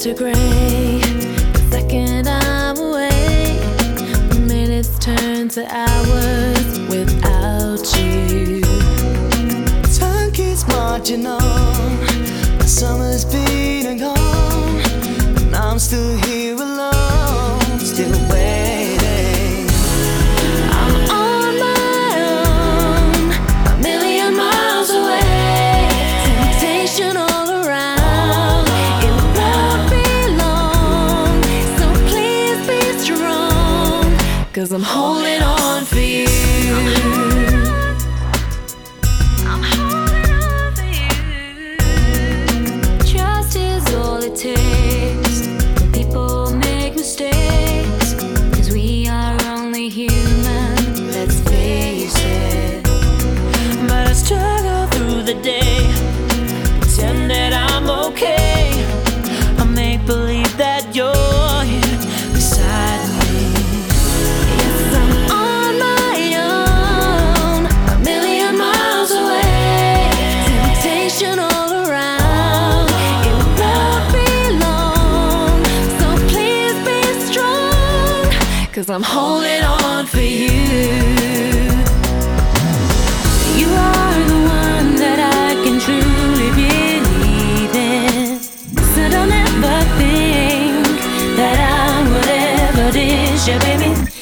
to gray. The second I'm away, the minutes turn to hours without you. Time keeps marching on, the summer's been and gone, and I'm still here alone, still waiting. I'm on my own, a million miles away. Temptation all around, it won't be long. So please be strong, 'cause I'm holding on for you. I'm holding on for you. Trust is all it takes. People make mistakes, 'cause we are only human, let's face it. But I struggle through the day, pretend that I'm okay. I make believe that you're here beside me. Yes, I'm on my own, a million miles away. Temptation all around, it won't be long. So please be strong, 'cause I'm holding on for you. You are the one that I can truly believe in. So don't ever think that I would ever dish you, baby.